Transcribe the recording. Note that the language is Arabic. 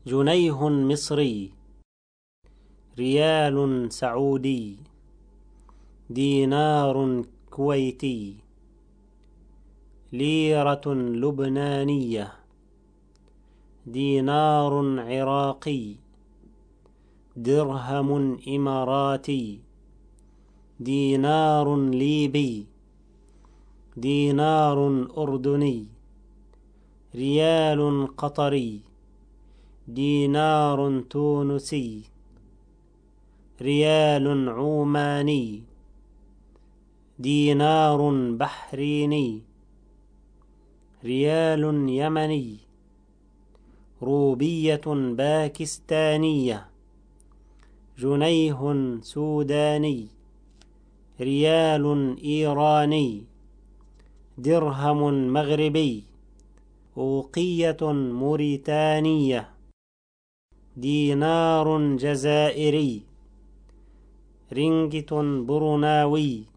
جنيه مصري، ريال سعودي، دينار كويتي، ليرة لبنانية، دينار عراقي، درهم إماراتي، دينار ليبي، دينار أردني، ريال قطري، دينار تونسي، ريال عماني، دينار بحريني، ريال يمني، روبية باكستانية، جنيه سوداني، ريال إيراني، درهم مغربي، أوقية موريتانية، دينار جزائري، رينجت بروناوي،